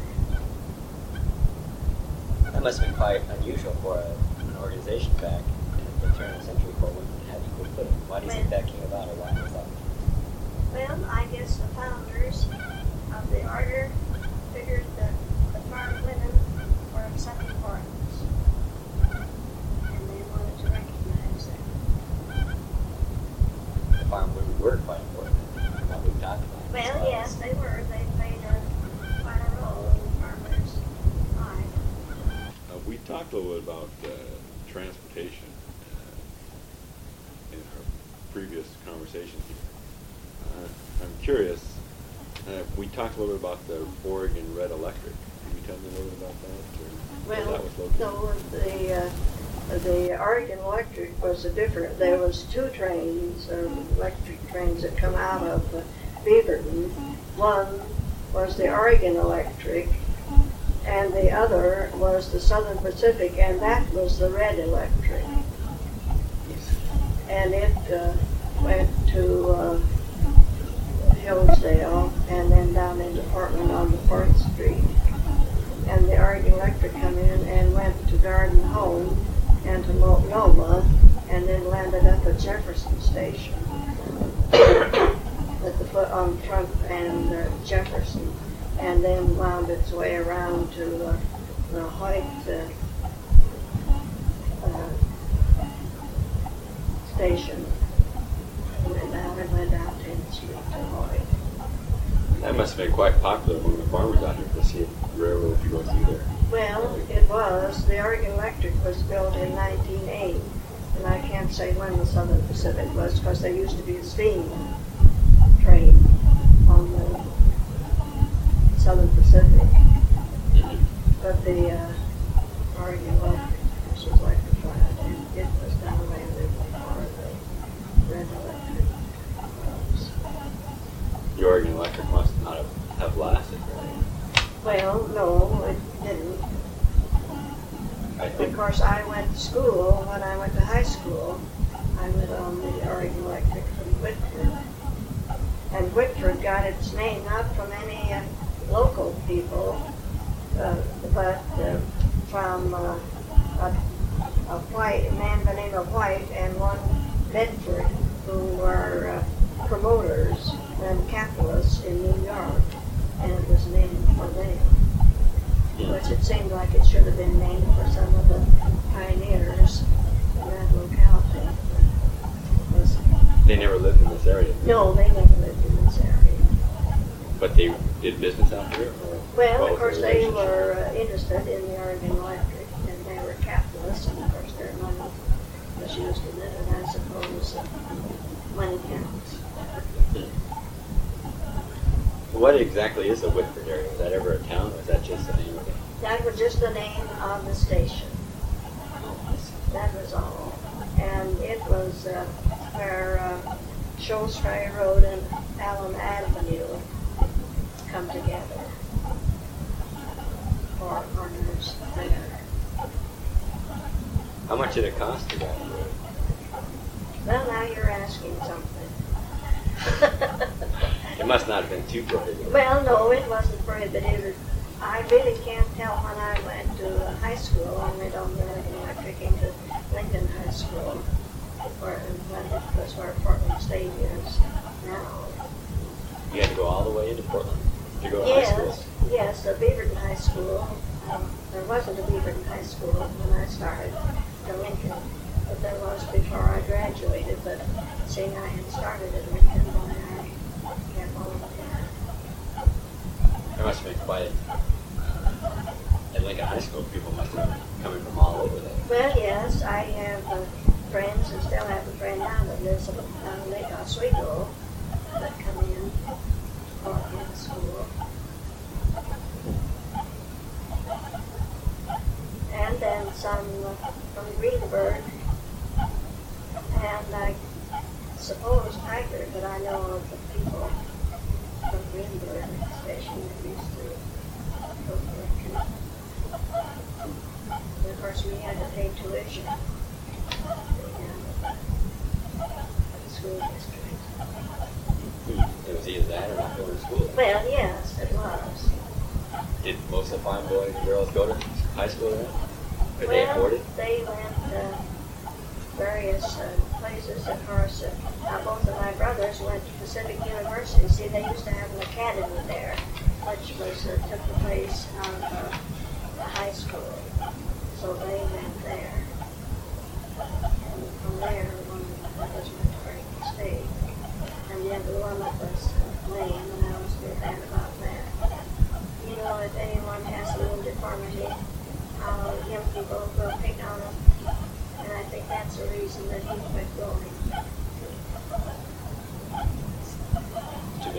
that. That must have been quite unusual for an organization back in the turn of the century for women to have equal footing. Why do you think that came about, or why was that? Well, I guess the founders of the order figured that the farm women were of some importance, and they wanted to recognize that. The farm women were quite important. What we've talked about. Well, yes, they were. They played quite a role in the farmers' life. We talked a little bit about transportation in our previous conversation here. I'm curious, we talked a little bit about the Oregon Red Electric. Can you tell me a little bit about that? Or where that was located? No, the Oregon Electric was a different. There was two trains, electric trains that come out of Beaverton. One was the Oregon Electric, and the other was the Southern Pacific, and that was the Red Electric. And it went to Hillsdale and then down into Portland on the 4th Street. And the Oregon Electric come in and went to Garden Home and to Multnomah, and then landed up at Jefferson Station at the foot on Trump and Jefferson, and then wound its way around to the Hoyt station. And now it went out 10th Street to Hoyt. That must have been quite popular among the farmers out here to see a railroad to go through there. Well, it was. The Oregon Electric was built in 1908, and I can't say when the Southern Pacific was, because there used to be a steam train on the Southern Pacific. But the Oregon Electric, which was electrified, and it was done away with before the Red Electric was. The Oregon Electric must not have lasted, right? Well, no, it didn't. I Of think course, I went to school. When I went to high school, I went on the Oregon Electric from Whitford. And Whitford got its name not from any local people, but from a white man by the name of White and one Bedford, who were promoters and capitalists in New York, and it was named for them. Which it seemed like it should have been named for some of the pioneers in that locality. they never lived in this area. No, they never lived in this area. But they did business out here? Or Well, what of was course, the they relationship? were interested in the Oregon Electric, and they were capitalists, and of course their money was used in it, and I suppose money counts. What exactly is the Whitford area? Was that ever a town, or is that just the name of it? That was just the name of the station. That was all. And it was where Shoals Ferry Road and Allen Avenue come together for for earners there. How much did it cost to graduate? Well, now you're asking something. It must not have been too prohibitive. Well, no, it wasn't prohibitive. I really can't tell when I went to high school. I went on the electric into Lincoln High School, where it was where Portland State is now. You had to go all the way into Portland to go to high school. Yes, the Beaverton High School. There wasn't a Beaverton High School when I started to Lincoln, but there was before I graduated. But seeing I had started at Lincoln, why I kept on there. There must have been quite at Lincoln High School. People must have been coming from all over there. Well, yes, I have friends and still have a friend now that lives on Lake Oswego that come in school. And then some from Greenberg, and I suppose Tiger, but I know of the people from Greenberg, especially that used to go to Lincoln. And of course, we had to pay tuition. The school district. It was either that or not going to school. Well, yes, it was. Did most of the farm boys and girls go to high school then? Could they afford it? They went various places. Of course, both of my brothers went to Pacific University. See, they used to have an academy there, which was took the place of the high school. So they went there. And from there, one of my brothers went to Oregon State. And the other one was lame, and I was real bad about that. You know, if anyone has a little deformity, young people will pick on him, and I think that's the reason that he quit going. Too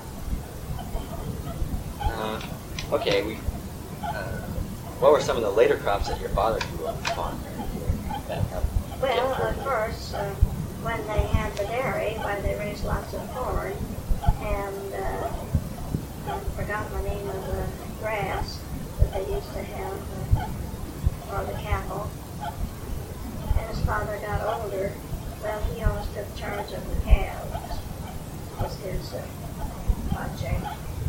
bad. Okay, what were some of the later crops that your father grew up on? Well, of course, when they had the dairy, why they raised lots of corn, and I forgot the name of the grass that they used to have for the cattle. As father got older, well, he always took charge of the calves. It was his project.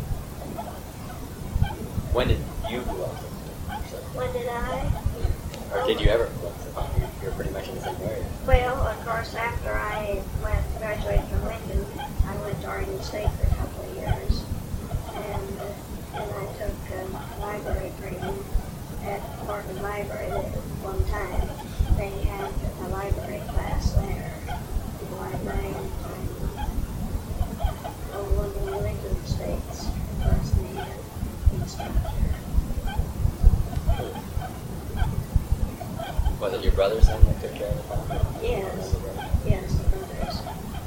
When did you grow up? When did I? Or did you ever grow up? You're pretty much in the same area. Well, of course, after I graduated from Lincoln, I went to Oregon State for a couple of years. And then I took library training at Portland Library at one time. They had a library class there. The librarian from one of the Lincoln States was the instructor. Was it your brothers then that took care of the farm? Yes, yes, the brothers.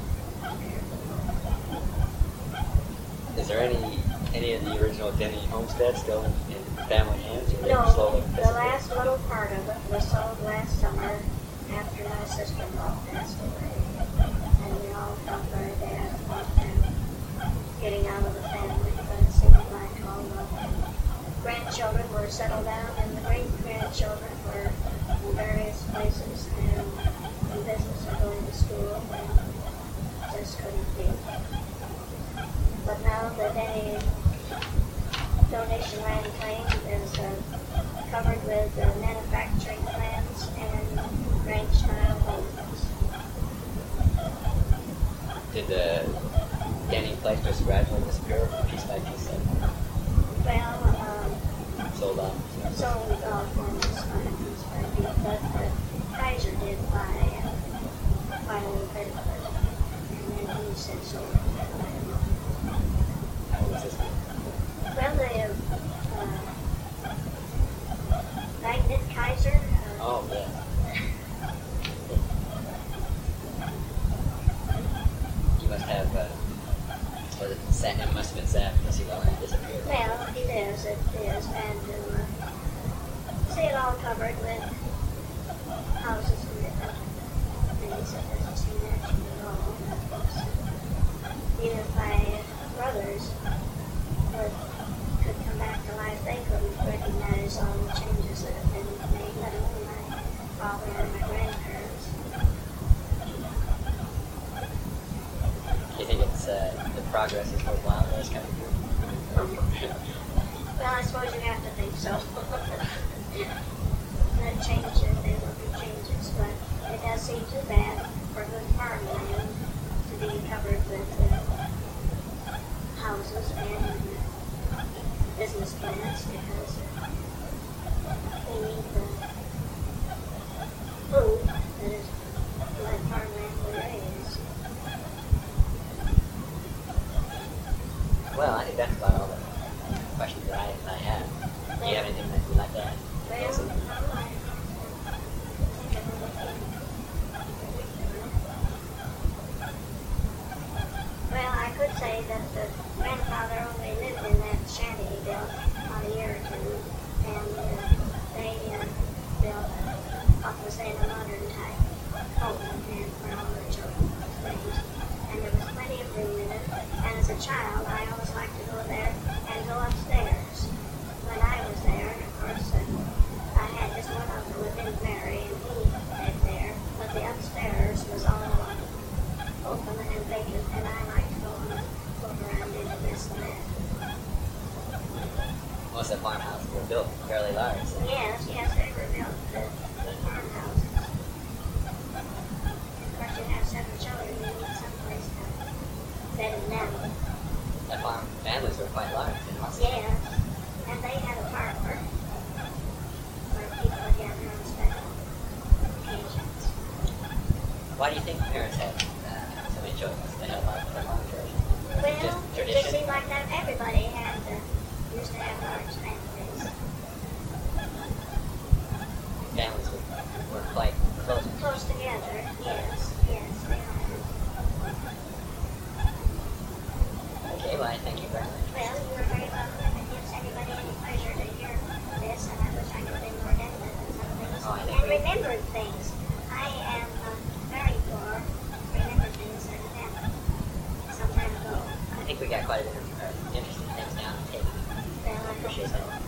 Is there any of the original Denny homestead still in family hands? Or No, slowly the last little part of it was sold last summer after my sister-in-law passed away. And we all felt very bad about them getting out of the family, but it seemed like all the grandchildren were settled down and the great-grandchildren were in various places and in business or going to school and just couldn't be. But now that any donation land claim is covered with manufacturing plants and ranch-style homes. Did the Denny place just gradually disappear piece by piece? Well, Sold off? sold off on this one, but Kaiser did buy a little bit of it, and then he said sold it. How was this? Well, they have Magnet Kaiser. Oh, yeah. You must have, it must have been sad because he let it disappear. Well, it is, and see it all covered with houses and things that doesn't seem natural at all. Even if my brothers could come back to life, they couldn't recognize progress is worthwhile. That's kind of good. Well, I suppose you have to think so. That changes, there will be changes, but it does seem too bad for good farmland to be covered with houses and business plants because we need the food that is like farmland will raise. Well, I think that's about all the questions that I have. Do you have anything that you'd like to add? Well, I could say that the grandfather only lived in that shanty he built on a year or two, and they built what was then a modern type home and for all the children was raised. And there was plenty of room in it. And as a child, I always liked to go there and go upstairs. When I was there, of course, I had just one uncle who didn't marry, and he lived there. But the upstairs was all open and vacant, and I liked to go and look around into this and that. Most of the farmhouses were built fairly large. So Yes, they were built the farmhouses. Of course, you have 7 children, you need someplace to bed them down. the farm families were quite large in Mustang. Yes, and they had a park where people would gather on special occasions. Why do you think parents had so many children? They had a lot of farm tradition. Well, Just it just tradition. seemed like that everybody used to have large families. Families were quite close. Close together, yes, they are. Okay, well, I thank you very much. Well, you were very welcome. If it gives anybody any pleasure to hear this, and I wish I could be more definite in some things. Oh, I think And we- remembered things. I am very poor. Remember things that happened some time ago. I think we got quite a bit of interesting things down the table. Well, I Appreciate hope so. that.